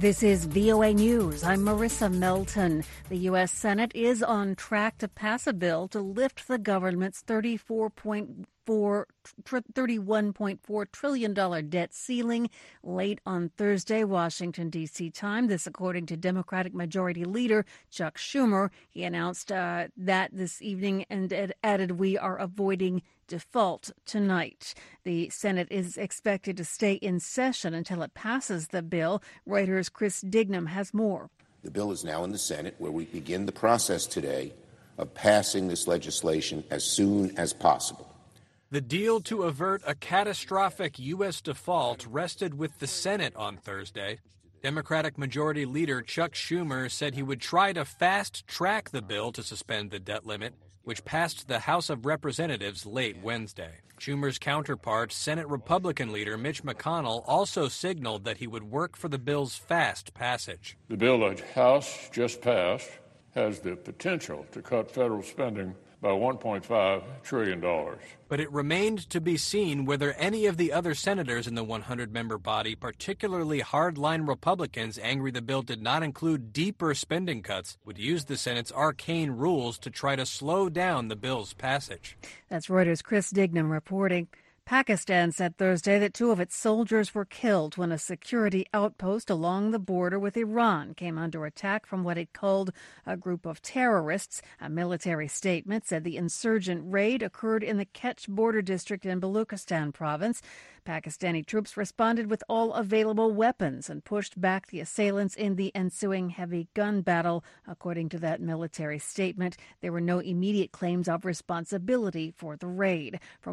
This is VOA News. I'm Marissa Melton. The U.S. Senate is on track to pass a bill to lift the government's $31.4 trillion debt ceiling late on Thursday, Washington, D.C. time. This according to Democratic Majority Leader Chuck Schumer. He announced that this evening and added, "We are avoiding default tonight." The Senate is expected to stay in session until it passes the bill. Reuters' Chris Dignam has more. The bill is now in the Senate, where we begin the process today of passing this legislation as soon as possible. The deal to avert a catastrophic U.S. default rested with the Senate on Thursday. Democratic Majority Leader Chuck Schumer said he would try to fast-track the bill to suspend the debt limit, which passed the House of Representatives late Wednesday. Schumer's counterpart, Senate Republican leader Mitch McConnell, also signaled that he would work for the bill's fast passage. The bill the House just passed has the potential to cut federal spending by $1.5 trillion. But it remained to be seen whether any of the other senators in the 100-member body, particularly hardline Republicans angry the bill did not include deeper spending cuts, would use the Senate's arcane rules to try to slow down the bill's passage. That's Reuters' Chris Dignam reporting. Pakistan said Thursday that 2 of its soldiers were killed when a security outpost along the border with Iran came under attack from what it called a group of terrorists. A military statement said the insurgent raid occurred in the Kech border district in Baluchistan province. Pakistani troops responded with all available weapons and pushed back the assailants in the ensuing heavy gun battle. According to that military statement, there were no immediate claims of responsibility for the raid. From